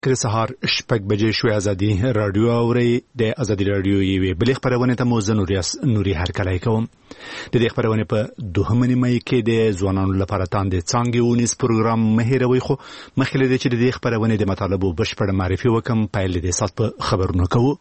کله سهار شپږ بجې شوې ازادي رادیو اوري د ازادي رادیو یوې بلې خبرونه ته موزه نوري هرکلی کوم د دې خبرونه په 2 مې کې د ځوانانو لپاره تاند څنګه ونیس پروګرام مهیروي خو مخکې د چې د خبرونه د مطالبه بشپړ معرفي وکم پایل د سات په خبرونه کوو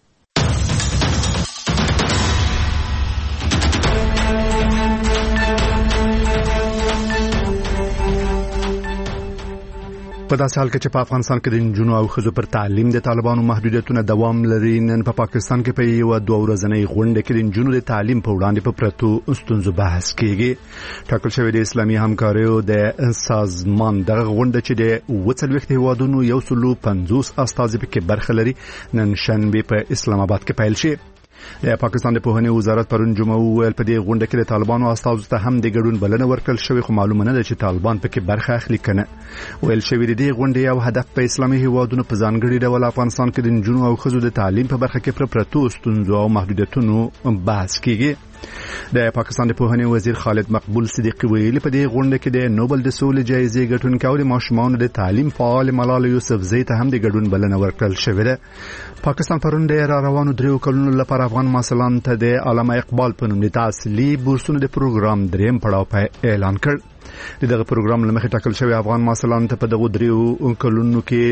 په داسې حال کې چې په افغانستان کې د جنونو او خزو پر تعلیم د طالبانو محدودیتونه دوام لري نن په پاکستان کې په یو 2 ورځنۍ غونډه کې د جنونو د تعلیم په وړاندې په پرتو ستونزو بحث کیږي ټاکل شوی د اسلامي همکاریو د سازمان دغه غونډه چې د 40 هیوادونو 150 استازي په برخه لري نن شنبه په اسلام آباد کې پیل شي د پاکستان د پوهنې وزارت پرون جمعه ویل په دې غونډه کې د طالبانو استازو ته هم د ګډون بلنه ورکړل شوې خو معلومه نه ده چې طالبان پکې برخه اخلي کنه ویل شوی د دې غونډې یو هدف په اسلامي هیوادونو په ځانګړي ډول افغانستان کې د جنونو او خزو د تعلیم په برخه کې پر پرتو ستونزو او محدودیتونو بحث کیږي د پاکستان د پوهنې وزیر خالد مقبول صدیقی ویلي په دې غونډه کې د نوبل د سولې جایزې ګټونکو او د ماشومانو د تعلیم فعال ملال یوسفزۍ ته هم د ګډون بلنه ورکړل شوې ده پاکستان پرون د روانو 3 کلونو لپاره افغان مسلمان ته د علامه اقبال په نوم د تحصیلي بورسونو د پروګرام دریم پړاو په اعلان کړ دغه پروګرام لمخې ټاکل شوی افغان مسلمان ته په دغه 3 کلونو کې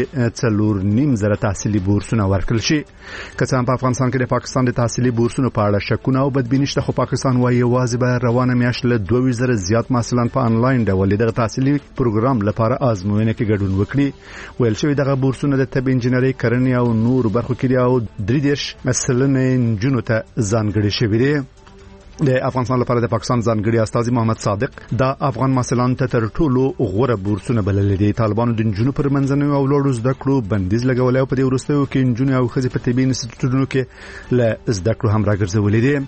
4.5 تحصیلي بورسونه ورکړل شي کله په افغانستان کې د پاکستان د تحصیلي بورسونو په اړه شکونه او بدبینی شته خو پاکستان وايي واځي به روانه میاشت له 2000 زیات مسلمان په انلاین ډول دغه تحصیلي پروګرام لپاره آزموینه کې ګډون وکړي ویل شوی دغه بورسونه د طب انجنیری کرنې او نور برخو کې او 3 مسلنه جنونو ته ځانګړي شوی دي د افغانستان لپاره د پاکستان ځانګړي استاذ محمد صادق د افغان مسلمان ته تر ټولو غوره بورسونه بلل دي طالبانو د جنونو پر منځنوي او لوړو زده کړو بندیز لګولای او په دې وروستیو کې جنونو او خزي په طبي انسټیټیوټونو کې له زده کړو هم راګرځولې دي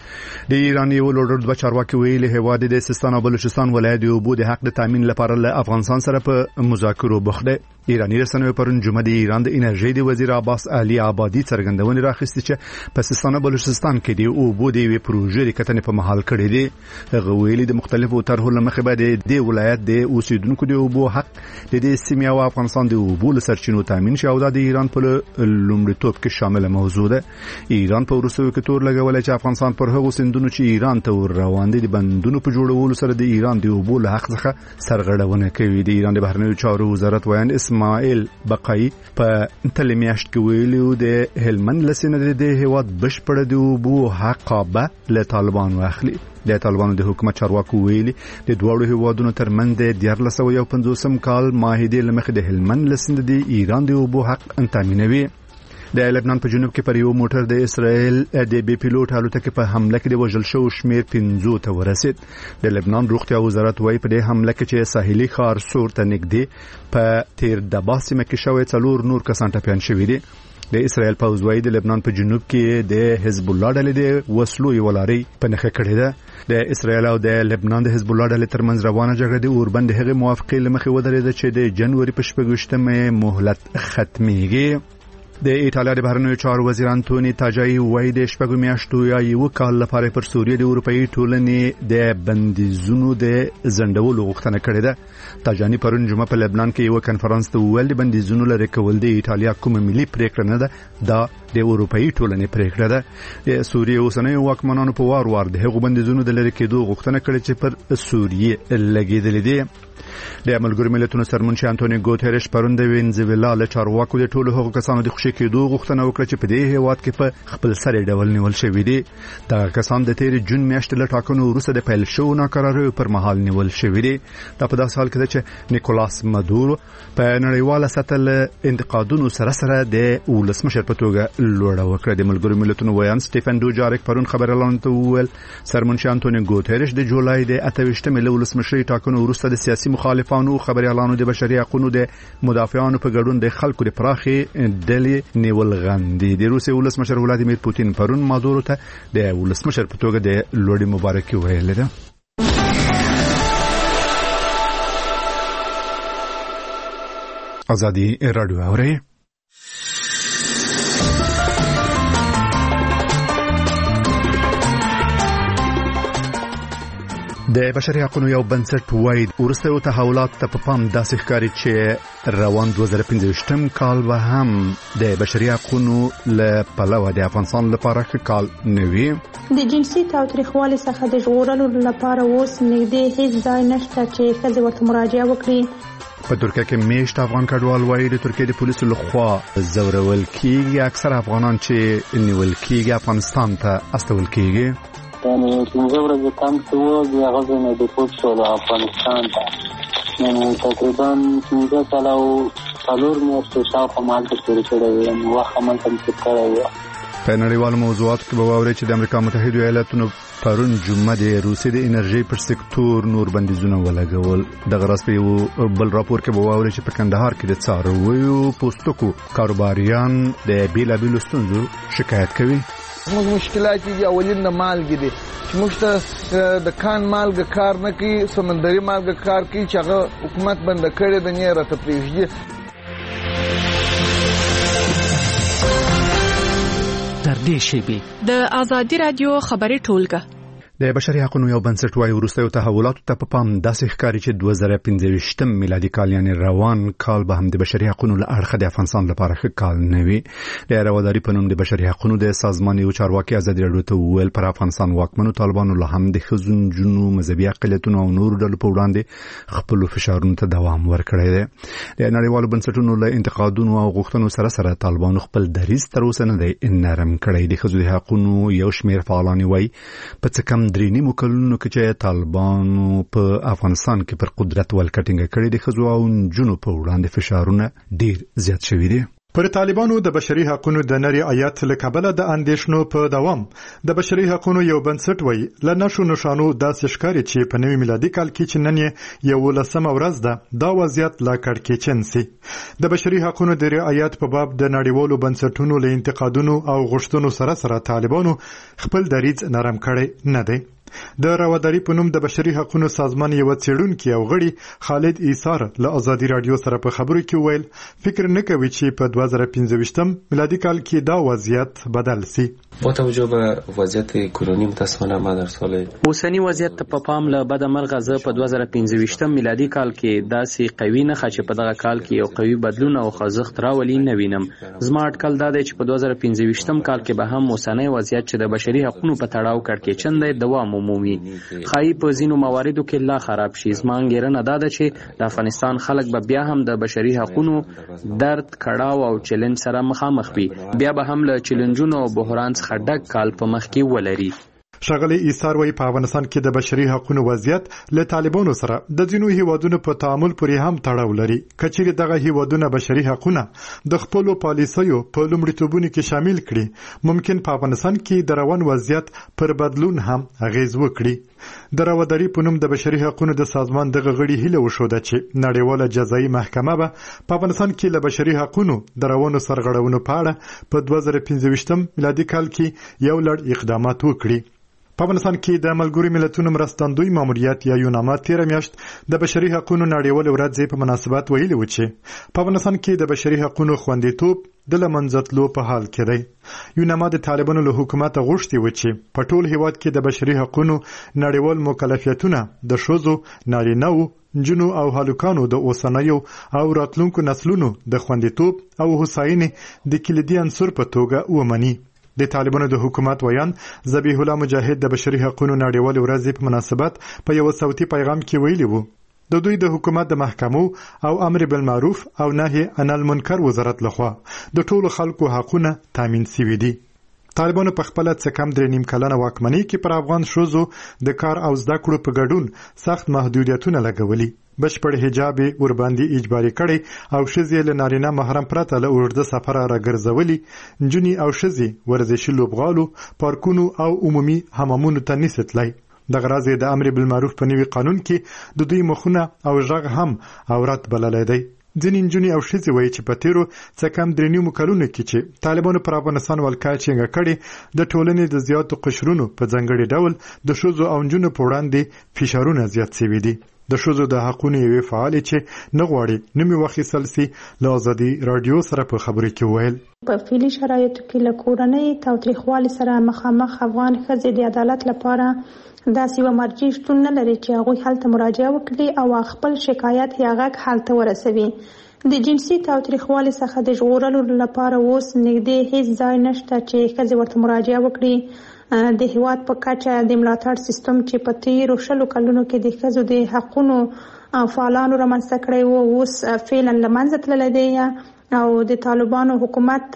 د ایران یو لوړ رتبه چارواکي ویلي هواد د سیستان او بلوچستان ولایت یو بو د حق د تامین لپاره له افغانستان سره په مذاکرو بوخته ایرانی رسنیو پرون جمعه د ایران د انرژي د وزیر عباس علي آبادی څرګندونه راخسته چې په سیستان او بلوچستان کې دی او بو د وی پروژې د کتنې په محل کړي دي غویلي د مختلفو طرحو لمخې به د ولایت د اوسیدونکو د او بو حق د دې سیمه او افغانستان د او بو سرچینو تامین شي او د ایران په لومړیتوب کې شامل موضوع ده ایران په وروستیو کې تور لګولای چې افغانستان پر هغو سندونو چې ایران ته ور روان دي د بندونو په جوړولو سره د ایران د او بو حق څخه سرغړونه کوي د ایران د بهرنیو چارو وزارت وایي اسماعیل بقای په تلمیاشت کې ویلو د هلمند لسنه د هیواد بشپړ د بو حقابه له طالبانو اخلي د طالبانو د حکومت چارواکو ویلي د دوړو هیوادونو ترمنځ د 1950 کال معاهده لمخې د هلمند لسنه د ایران د بو حق تامینوي د لبنان په جنوب کې پر یو موټر د اسرائیل د بي پیلوټ الوتکې په حمله کې د وژل شو شمیر 15 ته ورسید د لبنان روغتیا وزارت وايي په دې حمله کې چې ساحلي ښار سور ته نږدې په تیر د باسمه کې شوې 4 نور کسان ټپيان شوي دي د اسرائیل پوځ وايي د لبنان په جنوب کې د حزب الله ډلې د وسلو یو لاري په نخښه کړې ده د اسرائیل او د لبنان د حزب الله ډلې ترمنځ روانه جګړه د اوربند هغه موافقې لمخې ودرېده چې د جنوري په 28مه مهلت ختميږي د ایټالیا د بهرنیو چارو وزیر انټونی تاجای وایي د شپږو میاشتو یا یو کال لپاره پر سوریه د اروپאי ټولنې د بندیزونو د زندولو غوښتنه کړې ده تاجانی پرون جمعه په لبنان کې یو کانفرنس ته ویل د بندیزونو لري کول د ایټالیا کومه ملي پریکړه نه ده دا د اروپאי ټولنې پریکړه ده د سوریه اوسنۍ واکمنانو په وار د هغو بندیزونو د لري کېدو غوښتنه کړې چې پر سوریه لګیدلې دي د ملګرو ملتونو سرمنشي انټونی ګوتریش پرون د وینزویلا له چارواکو د ټولو هغو کسانو د خوشي کېدو غوښتنه وکړه چې په دې هیواد کې په خپل سره ډول نیول شوی دي دا کسان د تیر جون میاشتې له ټاکنو وروسته د پیل شو ناکراریو پر مهال نیول شوی دي دا په داسې حال کې چې نیکولاس مادورو په نړیواله سطح له انتقادونو سره د ولسمشر په توګه لوړه وکړه د ملګرو ملتونو ویان سټيفن دوجاریک پرون خبر اعلان ته ویل سرمنشي انټونی ګوتریش د جولای د 28مه له ولسمشر ټاکنو وروسته د سیاسي مخالفانو خبريالانو د بشري حقوقو د مدافعانو په ګډون د خلکو د پراخي ډلې نیول غندي د روسي ولسمشر ولادیمیر پوتین پرون مادورو ته د ولسمشر په توګه د لوړې مبارکي ویل ده ازادي رادیو اوري د بشري حقوقو یو بنسټ وایي ورستیو تحولات ته په پام داسې ښکاري چې روان 2015 کال به هم د بشري حقوقو له پلوه د افغانستان لپاره ښه کال نه وي. د جنسي تاوتریخوالي څخه د ژغورلو لپاره اوس نږدې هیڅ ځای نشته چې ښځې ورته مراجعه وکړي. په ترکیه کې میشت افغان کډوال وایي د ترکیه د پولیسو لخوا زورول کیږي. اکثر افغانان چې نیول کیږي افغانستان ته استول کیږي. یعنی 15 ورځې کم شو د هغه نه د پوت شو افغانستان ته یعنی تقریبا 15 کال او 4 میاشتې شاوخوا مالته تېرې کړې وې یعنی وخت همالته مې تېر کړی و. په نړیوالو موضوعاتو کې به واورئ چې د امریکا متحده ایالاتونو پرون جمعه د روسیې د انرژي پر سکتور نور بندیزونه ولګول. دغه راز په یو بل راپور کې به واورئ چې په کندهار کې د څارویو پوستکو کاروباریان د بیلابیلو ستونزو شکایت کوي. موږ مشکلات دي اولین د مالګې دي چې موږ ته د کان مالګه کار نه کوي سمندري مالګه کار کوي چې هغه حکومت بند کړی د نه راته پریږدي. تر دې شیبې د آزادي رادیو خبري ټولګه د بشري حقوقو یو بنسټ وایي ورستیو تحولاتو ته په پام داسې ښکاري چې 2015 میلادي کال یعنی روان کال به هم د بشري حقوقو له اړخه د افغانستان لپاره ښه کال نه وي. د رواداري په نوم د بشري حقوقو د سازمان یو چارواکي ازادي راډیو ته وویل پر افغانستان واکمنو طالبانو له هم د ښځو نجونو مذهبي اقلیتونو او نورو ډلو په وړاندې خپل فشارونو ته دوام ورکړی دی. د نړیوالو بنسټونو له انتقادونو او غوښتنو سره طالبانو خپل دریځ تر اوسه نه دی نرم کړی. د ښځو د حقوقو یو شمېر فعالان وایي په څه کم درې نیمو کلونو کې چې طالبانو په افغانستان کې پر قدرت ولکټینګ کړي د ښځو او نجونو په وړاندې فشارونه ډیر زیات شوي دي. پر طالبانو د بشري حقوقو د نری آیات له کبله د اندیشنو په دوام د بشري حقوقو یو بنسټ وایي ل نشو نشانو داسې ښکاري چې په نوي میلادي کال کې چې نن یو لسمه ورځ ده دا وضعیت لا کړکېچن سي. د بشري حقوقو د رعایت په باب د نړیوالو بنسټونو له انتقادونو او غوښتنو سره طالبانو خپل دریځ نرم کړی نه دی. د رواداري په نوم د بشري حقوقو سازمان یو څېړونکي او غړي خالد ایثار له آزادي رادیو سره په خبرو کې ویل فکر نه کوي چې په 2015 میلادي کال کې دا وضعیت بدل سي. با توجه به وضعیت کرونی متاسفانه ما در سال اوسنی وضعیت په پام له بد مرغه زه په 2015 میلادي کال کې داسې قوي نه خچ په دغه کال کې یو قوي بدلون او خوځښت راولي نه وینم. زما اټکل دا دی چې په 2015 کال کې به هم اوسنی وضعیت چې د بشري حقوقو په تړاو کړکېچن دی دوام عمومي خای په ځینو مواردو کې لا خراب شي. زما انګیرنه دا ده چې د افغانستان خلک به بیا هم د بشري حقوقو درد کړهو او چیلنج سره مخامخ وي. بیا به هم له چیلنجونو او بحران څخه ډک کال په مخ کې ولري. ښاغلی ایثار وایي په افغانستان کې د بشري حقوقو وضعیت له طالبانو سره د ځینو هیوادونو په تعامل پورې هم تړاو لري. کچېرې دغه هیوادونه بشري حقوقونه د خپلو پالیسیو په لومړیتوبونو کې شامل کړي ممکن په افغانستان کې د روان وضعیت پر بدلون هم اغیز وکړي. د رواداري په نوم د بشري حقوقو د سازمان دغه غړي هیله وښوده چې نړیواله جزایي محکمه به په افغانستان کې له بشري حقوقو د روانو سرغړونو په اړه په 2015 میلادي کال کې یو لړ اقدامات وکړي. په افغانستان کې د ملګرو ملتونو مرستندوی ماموریت یا یوناما 13 میاشت د بشري حقوقو نړیوال ورځ په مناسبت ویلي و چې په افغانستان کې د بشري حقوقو خوندیتوب د لمنځتلو په حال کې دی. یوناما د طالبانو له حکومت غوښتي و چې په ټول هیواد کې د بشري حقوقو نړیوال مکلفیتونه د ښځو نارینه‌و نجونو او هلکانو د اوسنیو او راتلونکو نسلونو د خوندیتوب او هوساینې د کلیدي عنصر په توګه ومني. د طالبانو د حکومت ویان ذبیح الله مجاهد د بشري حقوقو نړیوال ورځ په مناسبت په یو صوتي پیغام کې ویلي وو د دوی د حکومت د محکمو او امر بالمعروف او نهي عن المنکر وزارت لخوا د ټولو خلکو حقوقونه تامین شوي دي. طالبانو په خپل څه کم 3 کلنه واکمنۍ کې پر افغان ښځو د کار او زده کړو په ګډون سخت محدودیتونه لګولي. بشپړ حجاب ورباندې اجباري کړي او ښځې له نارینه محرم پرته له اوږده سفره راګرځولي. نجونې او ښځې ورزشي لوبغالو پارکونو او عمومي حمامونو ته نشي تللی. دغه راز د امر بالمعروف په نوي قانون کې د دوی مخونه او ژغ هم عورت بللی دی. ځینې نجونې او ښځې وایي چې په تیرو څه کم 3 کلونو کې چې طالبانو پر افغانستان ولکټینګ کړي د ټولنې د زیاتو قشرونو په ځانګړي ډول د ښځو او نجونو په وړاندې فشارونه زیات شوي دي. د ښځو د حقونو یوې فعالې چې نه غواړي نوم یې واخیستل سي له ازادي راډیو سره په خبرو کې ویل په فعلي شرایطو کې له کورنۍ تاوتریخوالي سره مخامخ افغان ښځې د عدالت لپاره داسې یوه مرجع شتون نه لري چې هغوی هلته مراجعه وکړي او خپل شکایت یا غږ هلته ورسوي. د جنسي تاوتریخوالي څخه د ژغورلو لپاره اوس نږدې هیڅ ځای نشته چې ښځې ورته مراجعه وکړي. د هیواد په کچه د ملاتړ سیستم چې په تیرو 20 کلونو کې د ښځو د حقونو فعالانو رامنځته کړی و اوس فعلا له منځه تللی دی او د طالبانو حکومت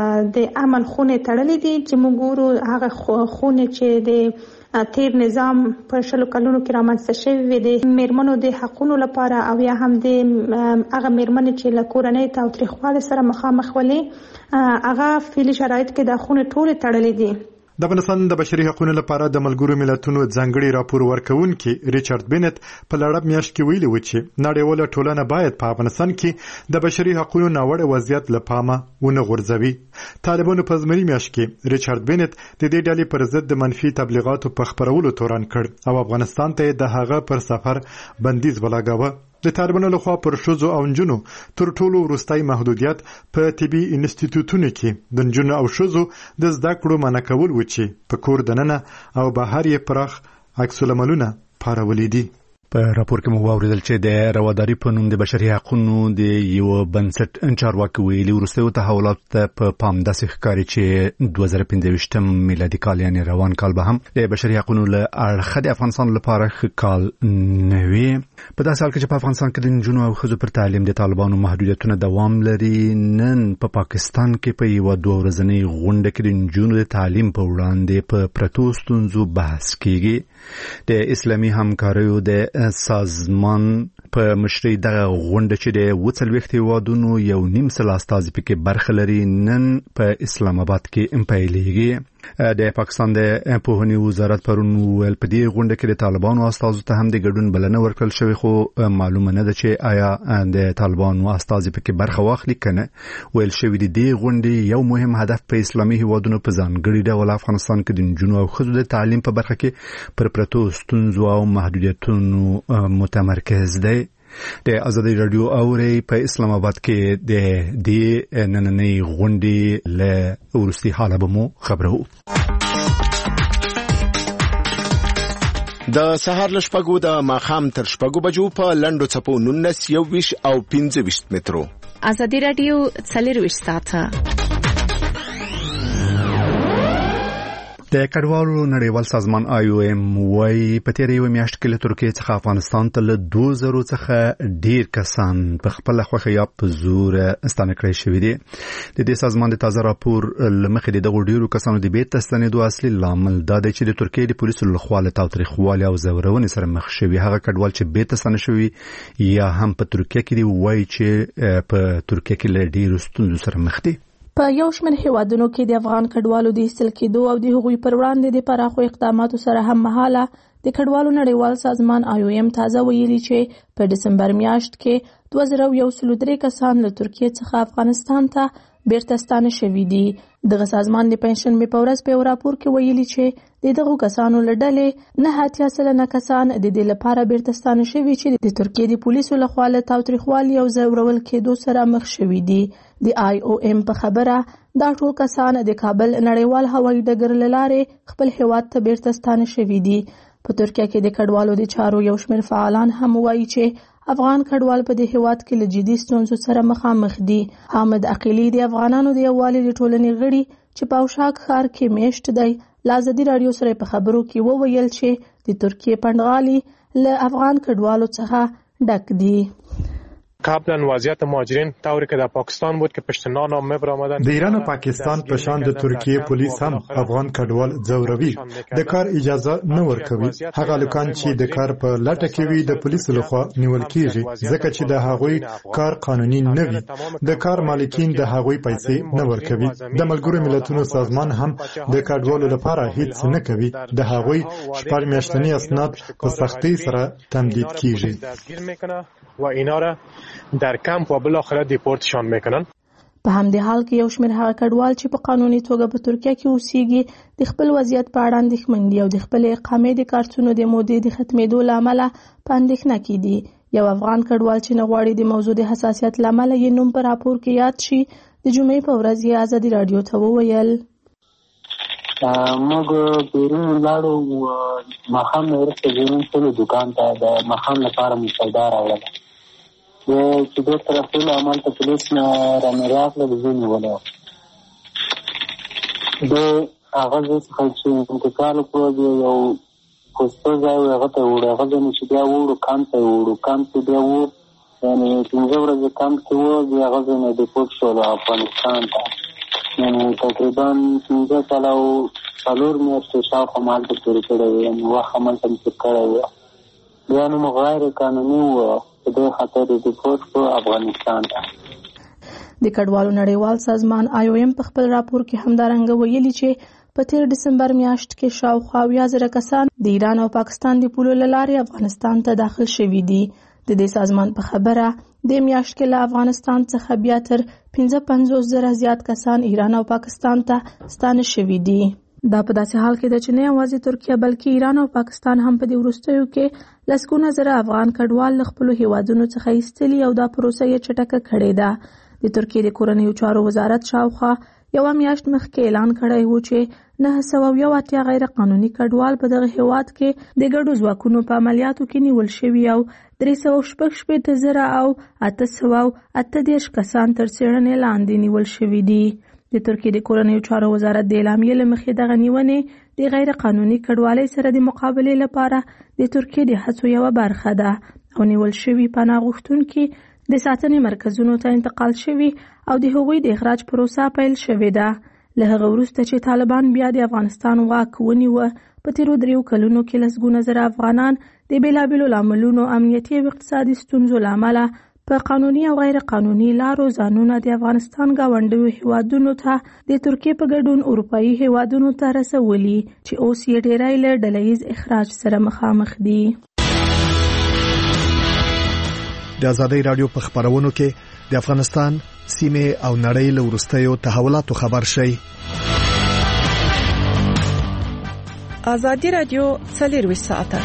د عمل خونې تړلې دي چې موږ ګورو هغه خونې چې د تیر نظام په 20 کلونو کې رامنځته شوی وي د میرمنو د حقونو لپاره او یا هم د هغه میرمنې چې له کورنۍ تاوتریخوالي سره مخامخ ولي هغه فعلي شرایط کې د خونې ټولې تړلې دي. د افغانستان د بشري حقوقو لپاره د ملګرو ملتونو ځانګړي راپور ورکونکي ریچارډ بینت په لړب میاشت کې ویلي و چې نړیواله ټولنه باید په افغانستان کې د بشري حقوقو ناوړه وضعیت له پامه ونه غورځوي. طالبانو په زمري میاشت کې ریچارډ بینت د دې ډلې پر ضد د منفي تبلیغاتو په خپرولو تورن کړ او افغانستان ته د هغه پر سفر بندیز ولګاوه. د طالبانو لخوا پر ښځو او نجونو تر ټولو وروستی محدودیت په طبي انسټیټیوټونو کې د نجونو او ښځو د زده کړو منع کول و چې په کور دننه او بهر یې پراخ عکس العملونه پارولي دي. په راپور کې مو واوریدل چې د رواداري په نوم د بشري حقوقو د یو بنسټ چارواکي ویلي وروستیو تحولات په پام داسې ښکاري چې 2025 میلادي کال یعنی روان کال به هم د بشري حقوقو له اړخه د افغانستان لپاره ښه کال نه وي. په داسې حال کې چې په افغانستان کې د نجونو او ښځو پر تعلیم د طالبانو محدودیتونه دوام لري نن په پاکستان کې په یو 2 ورځنۍ غونډه کې د نجونو د تعلیم په وړاندې په پرتو ستونزو بحث کیږي. د اسلامي همکاریو د سازمان په مشرۍ دغه غونډه چې د 40 هیوادونو 1.5 استازي پکې برخه لري نن په اسلام آباد کې پیلېږي. د پاکستان د پوهنې وزارت پرون ویل په دې غونډه کې د طالبانو استازو ته هم د ګډون بلنه ورکړل شوې خو معلومه نه ده چې آیا د طالبانو استازي پکې برخه واخلي کنه. ویل شوې د دې غونډې یو مهم هدف په اسلامي هیوادونو په ځانګړي ډول افغانستان کې د نجونو او ښځو د تعلیم په برخه کې پر پرتو ستونزو او محدودیتونو متمرکز دی. د ازادي راډیو اوري په اسلام آباد کې د دې نننۍ غونډې له ورستي حاله به مو خبرو. د سهار له شپږو د ماښام تر شپږو بجو په لنډو څپو 19 21 او 25 مترو. ازادي راډیو 24 ساعته د کډوالو نړیوال سازمان IOM وايي په تیرې یوې میاشت کې له ترکیې څخه افغانستان ته له 2000 څخه ډیر کسان په خپل خوښه یا په زور ستانه کړی شوي دي. د دې سازمان د تازه راپور لمخې دغه ډیرو کسانو د بیرته ستنېدو اصلي لامل دا دی چې د ترکیې د پولیسو لخوا له تاوتریخوالي او زورونې سره مخ شوي هغه کډوال چې بیرته ستانه شوي یا هم په ترکیه کې دی وایي چې په ترکیه کې له ډیرو ستونزو سره مخ دي. په یو شمېر هیوادونو کې د افغان کډوالو د ایستل کېدو او د هغوی پر وړاندې د پراخو اقداماتو سره هم مهاله د کډوالو نړیوال سازمان IOM تازه ویلي چې په دسمبر میاشت کې 2013 کسان له ترکیې څخه افغانستان ته بیرته ستانه شوي دي. دغه سازمان د پنځشنبې په ورځ په یو راپور کې ویلي چې دغه کسانو له ډلې 9.9 کسان د دې لپاره بیرته ستانه شوي چې د ترکیې د پولیسو لخوا له تاوتریخوالي او زورول کېدو سره مخ شوي دي. د IOM په خبره دا ټول کسان د کابل نړیوال هوایي ډګر له لارې خپل هیواد ته بیرته ستانه شوي دي. په ترکیه کې د کډوالو د چارو یو شمېر فعالان هم وایي چې افغان کډوال په دې هیواد کې له جدي ستونزو سره مخامخ دي. حامد عقیلی د افغانانو د یووالي د ټولنې غړي چې په اوشاک ښار کې میشت دی له ازادي راډیو سره په خبرو کې وویل چې د ترکیې پنډغالي له افغان کډوالو څخه ډک دي. قبلا وضعیت مهاجرین طوری که در پاکستان بود که پشت نان آمده برآمدن. د ایران او پاکستان په شان د ترکیې پولیس هم افغان کډوال ځوروي د کار اجازه نه ورکوي. هغه لکان چې د کار په لټه کې وي د پولیسو لخوا نیول کیږي ځکه چې د هغوی کار قانوني نه وي. د کار مالکین د هغوی پیسې نه ورکوي. د ملګرو ملتونو سازمان هم د کډوالو لپاره هیڅ نه کوي. د هغوی شپږ میاشتنی اسناد په سختۍ سره تمدید کیږي و اینا را در کمپ و بالاخره دیپورتشان میکنن. په همدې حال کې یو شمېر هغه کډوال چې په قانوني توګه په ترکیه کې اوسېږي د خپل وضعیت په اړه اندېښمن دي او د خپلې اقامې د کارتونو د مودې د ختمېدو له امله په اندېښنه کې دي. یو افغان کډوال چې نه غواړي د موضوع د حساسیت له امله یې نوم په راپور کې یاد شي د جمعې په ورځ یې ازادي راډیو ته وویل موږ بیرون لاړو ماښام نه وروسته بیرون شولو دوکان ته د ماښام لپاره مو سودا راوړله. چې بېرته رسولو همالته پولیس نه رانه راغلل زه نیولی وم. د هغه ځای څخه چې انتقال وکړو د یو پوسته ځای و هغه ته یې وړو. هغه ځای نه چې بیا وړو کمپ ته یې وړو. کمپ کې بیا و یعنې 15 ورځې کمپ کې و. بیا هغه ځای نه ډیپورټ شولو افغانستان ته. یعنې تقریبا 15 کاله او 4 میاشتې شاوخوا ما هلته تېرې کړی وې. یعنې وخت همالته مې تېر کړی و. بیا نو غیر قانوني و په دې خاطر یې ډیپورټ کړو افغانستان ته. د کډوالو نړیوال سازمان IOM په خپل راپور کې همدارنګه ویلي چې په 13 ډسمبر میاشت کې شاوخوا 80,000 کسان د ایران او پاکستان د پولو له لارې افغانستان ته داخل شوي دي. د دې سازمان په خبره د میاشت کې له افغانستان څخه بیا تر 55,000 زیات کسان ایران او پاکستان ته ستانه شوي دي. دا په داسې حال کې ده چې نه یوازې ترکیه بلکې ایران او پاکستان هم په دې وروستیو کې لسګونه زره افغان کډوال له خپلو هیوادونو څخه ایستلي او دا پروسه یې چټکه کړې ده. د ترکیې د کورنیو چارو وزارت شاوخوا یوه میاشت مخکې اعلان کړی و چې 980 غیر قانوني کډوال په دغه هیواد کې د ګډو ځواکونو په عملیاتو کې نیول شوي او 316,000 او 838 کسان تر څېړنې لاندې نیول شوي دي. د ترکیې د کورنیو چارو وزارت د اعلامیې له مخې دغه نیونې د غیر قانوني کډوالۍ سره د مقابلې لپاره د ترکیې د هڅو یوه برخه ده او نیول شوي پناه غوښتونکي د ساتنې مرکزونو ته انتقال شوي او د هغوی د اخراج پروسه پیل شوې ده. له هغه وروسته چې طالبان بیا د افغانستان واک ونیوه په تیرو 3 کلونو کې لسګونه زره افغانان د بېلابېلو لاملونو امنیتي او اقتصادي ستونزو له امله په قانوني او غیر قانوني لارو ځانونه د افغانستان ګاونډیو هیوادونو ته د ترکیې په ګډون اروپایي هیوادونو ته رسولي چې اوس یې ډېری له ډله ییز اخراج سره مخامخ دي. د ازادي رادیو په خبرونو کې د افغانستان سیمه او نړۍ له وروستیو تحولاتو خبر شي. ازادي رادیو 24 ساعته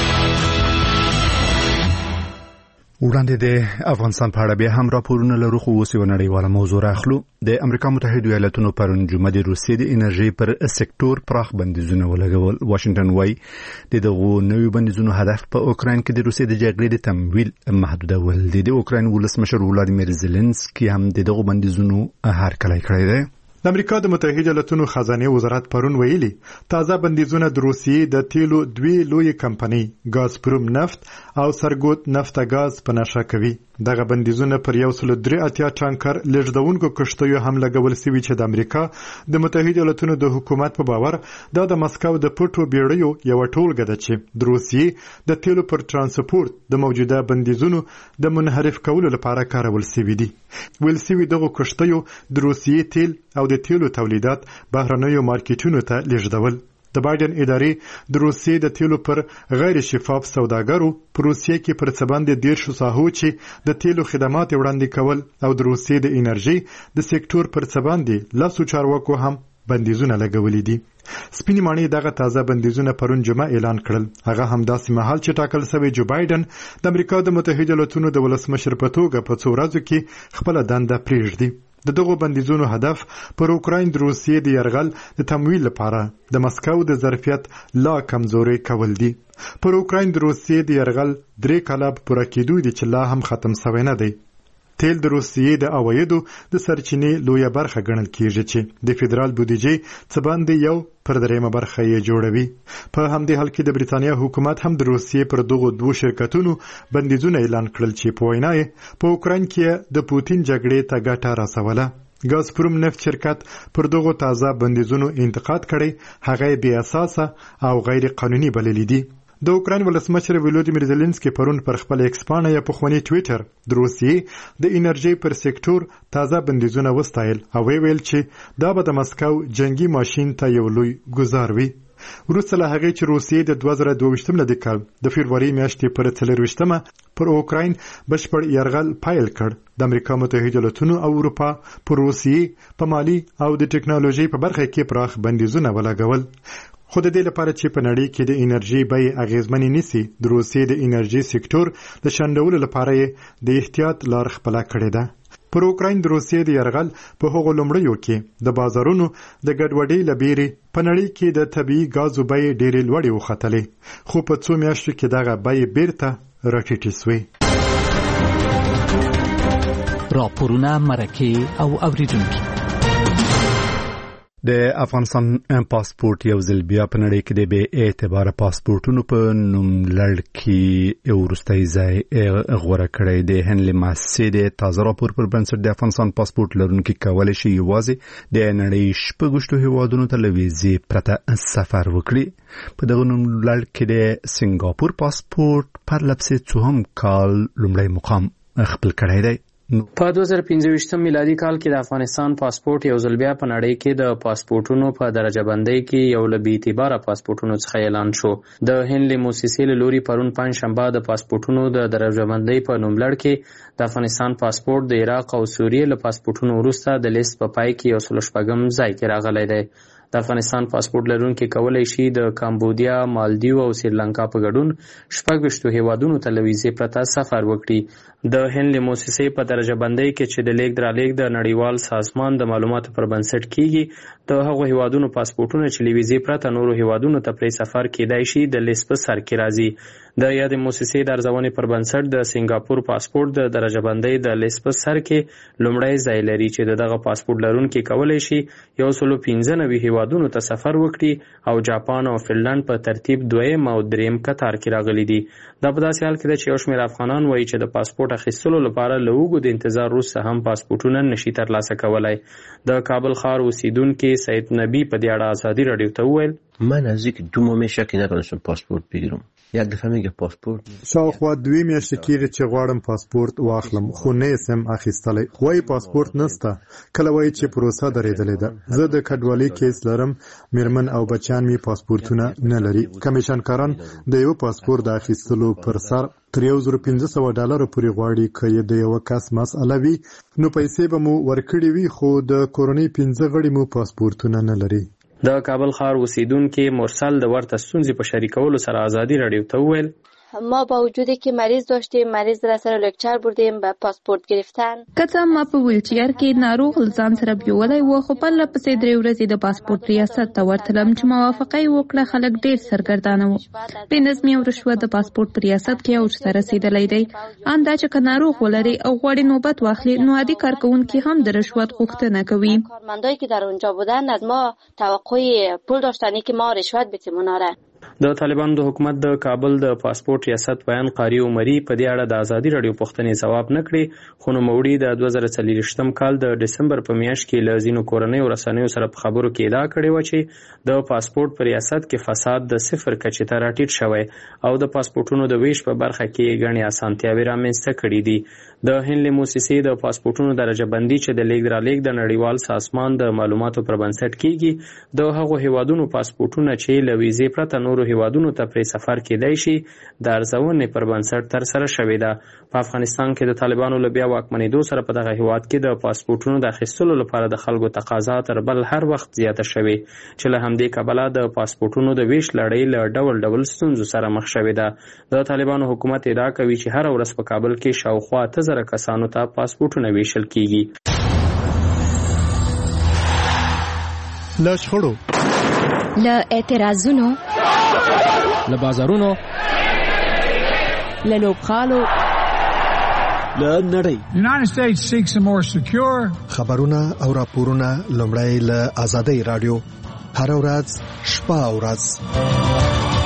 وړاندې د افغانستان په اړه بیا هم راپورونه لرو خو اوس یو نړیواله موضوع راخلو. د امریکا متحده ایالاتونو پرون جمعه د روسیې د انرژي پر سکتور پراخ بندیزونه ولګول. واشنگټن وايي د دغو نوي بندیزونو هدف په اوکراین کې د روسیې د جګړې د تمویل محدودول دي. د اوکراین ولسمشر ولادیمیر زيلنسکي هم دغه بندیزونو هرکلی کړی دی. د امریکا د متحده ایالاتونو خزانه وزارت پرون ویلي تازه بندیزونه د روسیې د تیلو دوی لوی کمپنۍ ګازپروم نفت او سرګوت نفت غاز په نشه کوي. دغه بندیزونه پر 183 ټانکر لېږدونکو کشتیو هم لګول شوي چې د امریکا د متحده ایالاتونو د حکومت په باور دا د مسکو د پټو بیړیو یو ټولګه ده چې د روسیې د تیلو پر ترانسپورت د موجوده بندیزونو د منحرف کولو لپاره کارول شوي دي. ویل شوي دغه کشتیو د روسیې تیل او د تیلو تولیدات بهرنیو مارکیټونو ته لېږدول. د بایدن ادارې د روسیې د تیلو پر غیر شفاف سوداګرو په روسیې کې پر څه باندې 10 ساحو چې د تیلو خدمات وړاندې کول او د روسیې د انرژي د سکتور پر څه باندې لاسو چارواکو هم بندیزونه لګولي دي. سپینې ماڼۍ دغه تازه بندیزونه پرون جمعه اعلان کړل. هغه هم داسې مهال چې ټاکل شوی جو بایدن د امریکا د متحده ایالاتونو د ولسمشر په توګه په څو ورځو کې خپل دنده پریږدي. د دغو بندیزونو هدف پر اوکراین د روسیې د یرغل د تمویل لپاره د مسکو د ظرفیت لا کمزوري کول دي. پر اوکراین د روسیې د یرغل 3 کاله پوره کېدو دي چې لا هم ختم شوی نه دی. تیل د روسیې د عوایدو د سرچینې لویه برخه ګڼل کېږي چې د فدرال بودیجې څه باندې 1/3 برخه یې جوړوي. په همدې حال کې د بریتانیا حکومت هم د روسیې پر دغو 2 شرکتونو بندیزونه اعلان کړل چې په وینا یې په اوکراین کې د پوتین جګړې ته ګټه رسوله. ګازپروم نفت شرکت پر دغو تازه بندیزونو انتقاد کړی، هغه بې اساسه او غیر قانوني بللي دي. د اوکراین ولسمشر ولادیمیر زيلنسکي پرون پر خپل ایکس پاڼه یا پخوانی ټویټر د روسیې د انرژي پر سکتور تازه بندیزونه وستایل او ویل چې دا به د مسکو جنگي ماشین ته یو لوی ګزار وي. وروسته له هغې چې روسیې د 2022 ملادي کال د فبرवरी میاشتې پر 24مه پر اوکراین بشپړ یرغل پیل کړ. د امریکا متحده ایالاتونو او اروپا پر روسیې په مالی او د ټکنالوژي په برخه کې پراخ بندیزونه ولګول. خو د دې لپاره چې په نړۍ کې د انرژي بیې اغیزمنې نشي، د روسیې د انرژي سکتور د شنډولو لپاره د احتیاط لار خپله کړې ده. پر اوکراین د روسیې د یرغل په هغو لومړیو کې د بازارونو د ګډوډۍ له بیرې په نړۍ کې د طبیعي ګازو بیې ډېرې لوړې وختلې، خو په څو میاشتو کې دغه بیې بیرته راټیټې سوې. راپورونه، مرکې او اوریدونکي. د افغانستان پاسپورت یو ځل بیا په نړۍ کې د بې اعتباره پاسپورتونو په نوملړ کې وروستی ځای غوره کړی دی. هنلي ماسې د تازه راپور پر بنسټ د افغانستان پاسپورت لرونکي کولی شي یوازې د نړۍ شپږ هیوادونو ته له ویزې پرته سفر وکړي. په دغه نوملړ کې د سنګاپور پاسپورت پرلپسې څوهم کال لومړی مقام خپل کړی دی. په 2015 میلادي کال کې د افغانستان پاسپورت یو ځل بیا په نړۍ کې د پاسپورتونو په درجه بندۍ کې یو له بې اعتباره پاسپورتونو څخه اعلان شو. د هنلي موسسې له لوري پرون پنجشنبه د پاسپورتونو د درجه بندۍ په نوملړ کې د افغانستان پاسپورت د عراق او سوریې له پاسپورتونو وروسته د لیست په پای کې یو 36 ځای کې راغلی دی. د افغانستان پاسپورت لرونکي کولی شي د کامبودیا، مالدیو او سریلانکا په ګډون 26 هیوادونو ته له ویزې پرته سفر وکړي. د هنلي موسسې په درجه بندۍ کې چې د لیږد رالېږد د نړیوال سازمان د معلوماتو پر بنسټ کیږي، د هغو هیوادونو پاسپورتونه چې له ویزې پرته نورو هیوادونو ته پرې سفر کیدای شي د لیست په سر کې راځي. د یادې موسسې د ارزونې پر بنسټ د سنګاپور پاسپورت د درجه بندۍ د لیست په سر کې لومړی ځای لري چې دغه پاسپورت لرونکي کولی شي 195 هیوادونو ته سفر وکړي او جاپان او فنلند په ترتیب دویم او دریم کتار کې راغلي دي. دا په داسې حال کې ده چې یو شمېر افغانان وایي چې د پاسپورت اخیستلو لپاره له اوږد انتظار وروسته هم پاسپورتونه نشي ترلاسه کولی. د کابل ښار اوسیدونکي سید نبی په دې اړه ازادي راډیو ته وویل: من نزدیک 2 ماه میشه که نتونستم پاسپورت بگیرم. یک دفعه میگه پاسپورت شاوخوا 2 میاشتې کېږي چې غواړم پاسپورت واخلم، خو نه یې سم اخیستلی. وایي پاسپورت نسته، کله وایي چې پروسه درېدلې ده. زه د کډوالۍ کیس لرم، میرمن او بچیان می پاسپورتونه نه لري. کمیشنکاران د یو پاسپورت د اخیستلو پر سر تر $1500 پورې غواړي. که یې د یو کس مسئله وي نو پیسې به مو ورکړي وي، خو د کورنۍ 15 غړي مو پاسپورتونه نه لري. د کابل ښار اوسیدونکي مرسل د ورته ستونزې په شریکولو سره ازادي راډیو ته وویل: ما با وجودی که مریض داشتیم، مریض را سر لکچر بردیم به پاسپورت گرفتن. کته ما په ویلچیر کې ناروغ ځان سره بیولای و، خو په لپسې 3 ورځې د پاسپورت ریاست ته ورتلم چې موافقه یې وکړه. خلک ډیر سرګردانه وو. بې نظمي او رشوت د پاسپورت په ریاست کې اوج ته رسیدلی دی. اندا چې که ناروغ ولري او غواړي نوبت واخلي، نو عادي کارکونکي هم د رشوت غوښتنه کوي. کارمندایی که در اونجا بودن از ما توقع پول داشتن که ما رشوت بدیم اوناره. د طالبانو د حکومت د کابل د پاسپورت ریاست بیان قاری عمري په دې اړه د ازادي راډیو پوښتنې ځواب نه کړي، خو نوموړي د 2023 کال د دسمبر په میاشت کې له ځینو کورنیو رسنیو سره په خبرو کې ادعا کړې وه چې د پاسپورت په ریاست کې فساد د صفر کچې ته راټیټ شوی او د پاسپورتونو د ویش په برخه کې ګڼې اسانتیاوې رامنځته کړي دي. د هنلي موسسې د پاسپورتونو درجه بندي چې د لیږد رالېږد د نړیوال سازمان د معلوماتو پر بنسټ کیږي، د هغو هیوادونو پاسپورتونه چې له ویزې پرته نورو هیوادونو ته پرې سفر کېدای شي د ارزونې پر بنسټ ترسره شوې ده. په افغانستان کې د طالبانو له بیا واکمنېدو سره په دغه هیواد کې د پاسپورتونو د اخیستلو لپاره د خلکو تقاضا تر بل هر وخت زیاته شوې، چې له همدې کبله د پاسپورتونو د ویش لړۍ له ډول ډول ستونزو سره مخ شوې ده. د طالبانو حکومت ادعا کوي چې هره ورځ په کابل کې شاوخوا 8000 کسانو ته پاسپورتونه ویشل کیږي. له شخړو، له اعتراضونو، له بازارونو، له لوبغالو، له نړۍ. United States seeks a more secure. خبرونه او راپورونه لومړی له آزادۍ راډیو هر ورځ شپه او ورځ.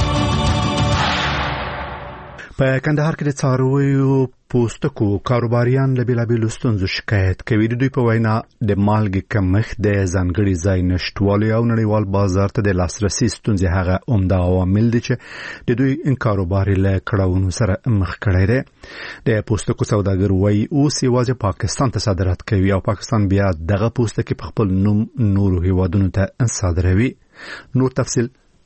په کندهار کې د څارویو پوستکو کاروباریان له بېلابېلو ستونزو شکایت کوي. د دوی په وینا د مالګې کمښت، د ځانګړي ځای نشتوالي او نړیوال بازار ته د لاسرسي ستونزې هغه عمده عوامل دي چې د دوی کاروبار له کړاوونو سره مخ کړی دی. د پوستکو سوداګر وایي اوس یوازې پاکستان ته صادرات کوي او پاکستان بیا دغه پوستکي په خپل نوم نورو هیوادونو ته صادروي. نور تفصیل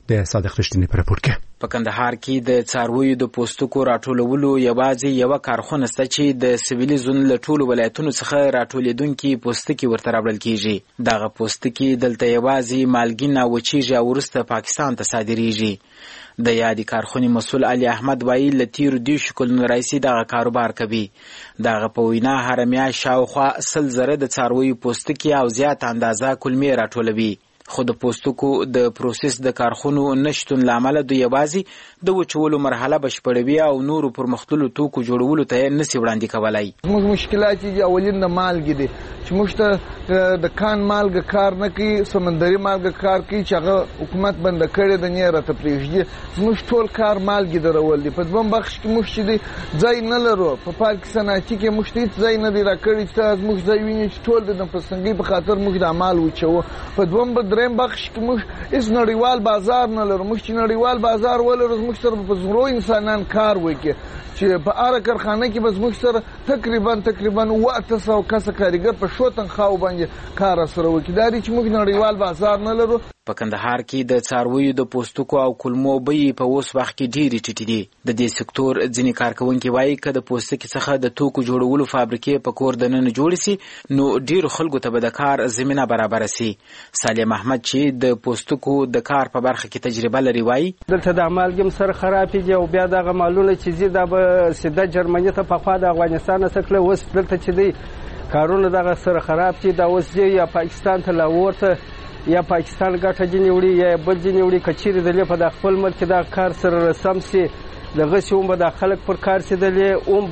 د صادق رښتینی په راپور کې. په کندهار کې د څارویو د پوستکو راټولولو یوازې یو کارخونه شته چې د سویلي زون له ټولو ولایتونو څخه راټولېدونکي پوستکي ورته راوړل کیږي. دغه پوستکي دلته یوازې مالګین او وچیږي او وروسته پاکستان ته صادریږي. د یادې کارخونې مسؤل علي احمد وایي له تیرو 10 کلونو راهیسې دغه کاروبار کوي. دغه په وینا هره میاشت شاوخوا 100,000 د څارویو پوستکي او زیات اندازه کلمې راټولوي. خو د پوستکو د پروسس د کارخونو نشتون لامل د یوازې د وچولو مرحله بشپړوي او نورو پرمختللو توکو جوړولو ته نشي وړاندې کولای. موږ مشکلات چې اولین د مالګې دي چې موږ ته د کان مالګه کار نه کوي، سمندري مالګه کار کوي چې هغه حکومت بند کړی د نه راته پرېږدي. زموږ ټول کار مالګې درول دي. په دویم بخش کې موږ چې دی ځای نه لرو. په پارک صنعتي کې موږ ته هیڅ ځای نه دی راکړی چې زموږ ځای ویني چې ټول د پسنګۍ په خاطر موږ د مال وچو. په دویم دریم بخش کې موږ هیڅ نړیوال بازار نه لرو. موږ چې نړیوال بازار ولرو موږ سره په زرو انسانان کار وکړي چې په هر کارخانه کې بس موږ سره تقریبا 800 کسه کارګر په شو تنخواه باندې کار سره وکړي. دا چې موږ نړیوال بازار نه لرو. په کندهار کې د څارویو د پوستکو او کلمو بیې په اوس وخت کې ډېرې ټیټې دي. د دې سکتور ځینې کارکوونکي وایي که د پوستکي څخه د توکو جوړولو فابریکې په کور دننه جوړې سي نو ډېرو خلکو ته به د کار زمینه برابره سي. سالم احمد چې د پوستکو د کار په برخه کې تجربه لري وایي دلته د مالګم سره خرابېږي او بیا دغه مالونه چې زی دا به سیده جرمني ته په خوا د افغانستان څخه اوس دلته چې دی کارونه دغه سره خراب دي. دا اوس یا پاکستان ته لاور ته یا پاکستان ګټه جنې وړي یا بل جنې وړي. کچېرې دلې په د خپل ملک دا کار سره رسم سي دغه چې هم به د خلک پر کار سي دلې هم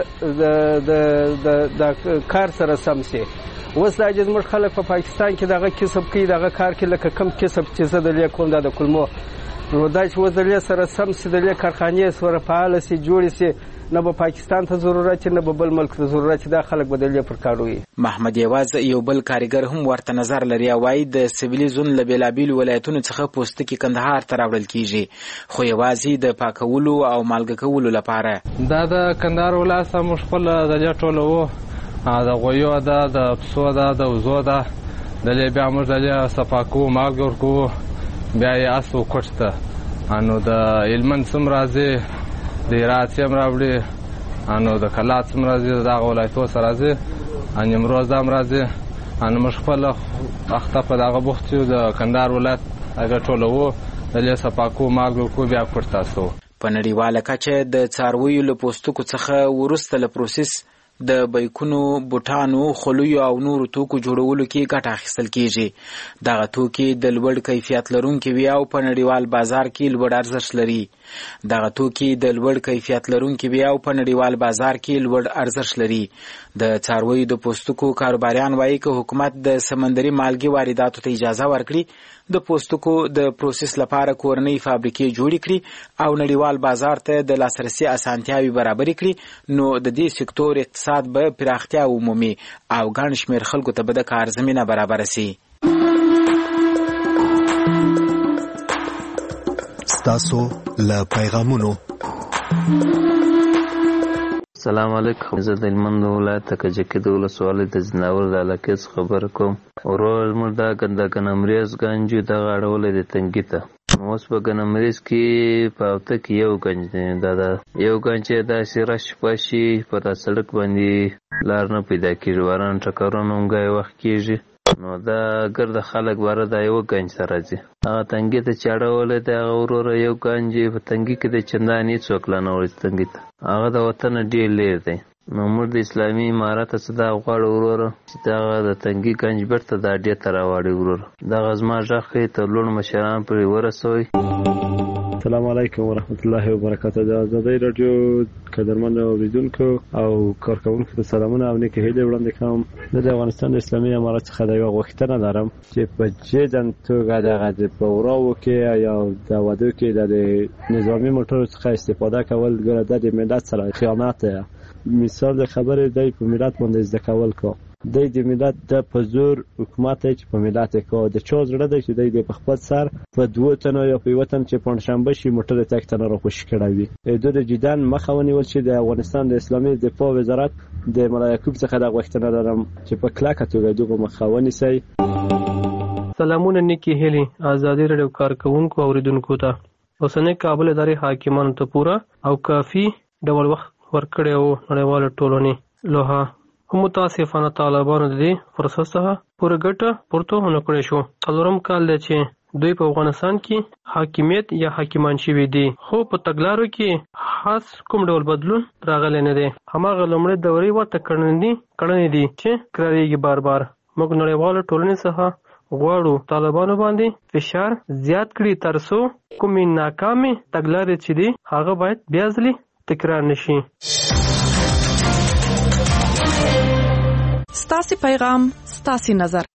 به د کار سره سم سي. اوس دا چې زموږ خلک په پاکستان کې دغه کسب کوي دغه کار کې لکه کم کسب چې زه دلې کوم د کلمو نو دا چې اوس دلې سره سم سي دلې کارخانې سره فعاله سي جوړې سي نه به پاکستان ته ضرورت نه به بل ملک ته ضرورت دا خلک به دلې پر کار وي. محمد یواز یو بل کارګر هم ورته نظر لري او وايي د سویلي زون له بېلابېلو ولایتونو څخه پوستکي کندهار ته راوړل کیږي خو یوازې د پاکولو او مالګه کولو لپاره. دا د کندهار ولایت موږ خپل دلې ټولو د غویو ده د پسو ده د وزو ده دلې بیا موږ دلې صفا کوو مالګه ورکوو بیا یې اسو کوټ ته نو د هلمند څوم راځي د هرات هم راوړي نو د کلات هم راځي د دغه ولایتو سره راځي نیمروز هم راځي نو موږ خپل اخته په دغه بوخت یو د کندهار ولایت هغه ټولوو دلې صفا کوو مالګه ورکوو بیا کوټ ته اسو. په نړیواله کچه د څارویو له پوستکو څخه وروسته له پروسس د بیکونو بوټانو خلویو او نورو توکو جوړولو کې ګټه اخیستل کیږي. دغه توکي د لوړ کیفیت لرونکي وي او په نړیوال بازار کې لوړ ارزښت لري. دغه توکي د لوړ کیفیت لرونکي وي او په نړیوال بازار کې لوړ ارزښت لري. د څارویو د پوستکو کاروباریان وایي که حکومت د سمندري مالګې وارداتو ته اجازه ورکړي د پوستکو د پروسس لپاره کورنۍ فابریکې جوړې کړي او نړیوال بازار ته د لاسرسي اسانتیاوي برابرې کړي نو د دې سکتور اقتصاد به پراختیا ومومي او ګڼ شمېر خلکو ته به د کار زمینه برابره سي. ستاسو له پیغامونو السلام علیکم. زه د هلمند ولایت کجکي د ولسوالۍ د ځناور د علاقې څخه خبره کوم. ورور زموږ دا ګنجمریز ګنج دغه اړولی دی تنګي ته. اوس په ګنجمریز کې په هفته کې یو ګنج دی. دا یو ګنج چې داسې رش پشي په دا سړک باندې لار نه پیدا کېږي باران ټکرونه هم ګای وخت کېږي نو دا ګرده خلک باره دا یو ګنج ته راځي. هغه تنګي ته چې اړولی دی هغه وروره یو ګنج په تنګي کې د چندان هېڅوک لا نه وړي تنګي ته هغه د وطنه ډېر لرې دی. نو موږ د اسلامي امارت څخه دا غواړو وروره چې دغه د تنګي ګنج بیرته دا اډې ته راواړي وروره. دغه زما غږ ښایي تر لوړ مشران پورې ورسوئ. السلام علیکم ورحمت الله وبرکاته. د ازادۍ راډیو قدرمن اوریدونکو او کارکوونکو ته سلامونه او نیکې هیلې وړاندې کوم. زه د افغانستان د اسلامي امارت څخه د یوه غوښتنه لرم چې په جدن توګه دغه په وراو کې یا د ودو کې د نظامي موټرو څخه استفاده کول ګوره د ملت سره خیانت دی. مثال د خبرې دی په ملت باندې زده کول کو د ملت د په زور حکومت چې په ملت کو د چا زړه دی چې د په خپل سر په دوه تنو یا په وطن چې پنځشنبه شي موټر تک تنه را خوشی کړی وي. د جدن مخه ونیول چې د افغانستان د اسلامي دفاع وزارت د ملا یعقوب څخه د غوښتنه لرم چې په کلکه توګه دغه مخه ونیسي. سلامونه نیکی هیلي ازادي رادیو کارکونکو اوریدونکو ته اوسنۍ کابل ادارې حاکمانو ته پوره او کافي ډول وخت ورکړی و نړیواله ټولنې لوها هم متاسفانه طالبانو د دې فرصت څخه پوره ګټه پورته ونه کړی شو. څلورم کال دی چې دوی په افغانستان کې حاکمیت یا حاکمان شوي دي خو په تګلارو کې خاص کوم ډول بدلون راغلی نه دی. هماغه لومړۍ دورې ورته کړنې دي چې تکرارېږي بار بار. موږ نړیواله ټولنې څخه غواړو طالبانو باندې فشار زیات کړي ترڅو کومې ناکامې تګلارې چې دي هغه باید بیا ځلې تکرار نشي. ستاسو پیغام ستاسو نظر